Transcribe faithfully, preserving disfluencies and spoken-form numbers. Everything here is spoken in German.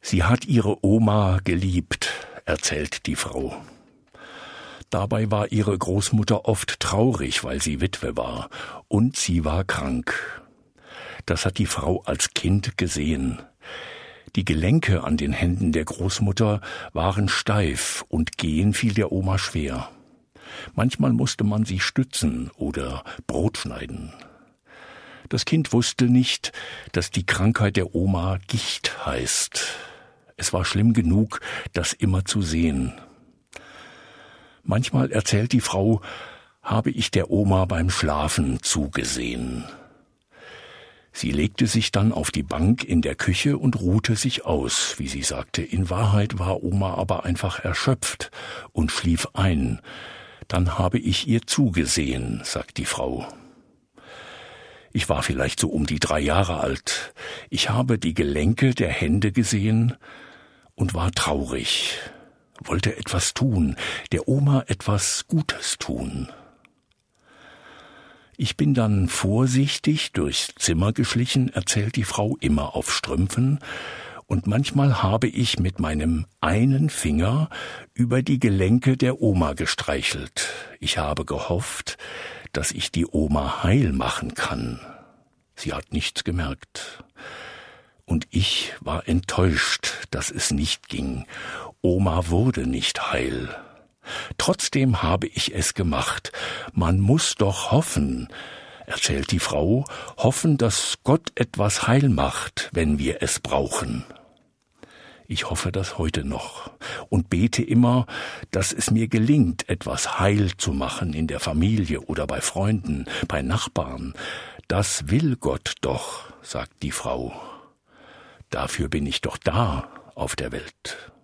Sie hat ihre Oma geliebt, erzählt die Frau. Dabei war ihre Großmutter oft traurig, weil sie Witwe war, und sie war krank. Das hat die Frau als Kind gesehen. Die Gelenke an den Händen der Großmutter waren steif und gehen fiel der Oma schwer. Manchmal musste man sie stützen oder Brot schneiden. Das Kind wusste nicht, dass die Krankheit der Oma Gicht heißt. Es war schlimm genug, das immer zu sehen. Manchmal, erzählt die Frau, habe ich der Oma beim Schlafen zugesehen. Sie legte sich dann auf die Bank in der Küche und ruhte sich aus, wie sie sagte. In Wahrheit war Oma aber einfach erschöpft und schlief ein. Dann habe ich ihr zugesehen, sagt die Frau. Ich war vielleicht so um die drei Jahre alt. Ich habe die Gelenke der Hände gesehen und war traurig, wollte etwas tun, der Oma etwas Gutes tun. Ich bin dann vorsichtig durchs Zimmer geschlichen, erzählt die Frau, immer auf Strümpfen, und manchmal habe ich mit meinem einen Finger über die Gelenke der Oma gestreichelt. Ich habe gehofft, dass ich die Oma heil machen kann. Sie hat nichts gemerkt. Und ich war enttäuscht, dass es nicht ging. Oma wurde nicht heil. Trotzdem habe ich es gemacht. Man muss doch hoffen, erzählt die Frau, hoffen, dass Gott etwas heil macht, wenn wir es brauchen. Ich hoffe das heute noch und bete immer, dass es mir gelingt, etwas heil zu machen in der Familie oder bei Freunden, bei Nachbarn. Das will Gott doch, sagt die Frau. Dafür bin ich doch da auf der Welt.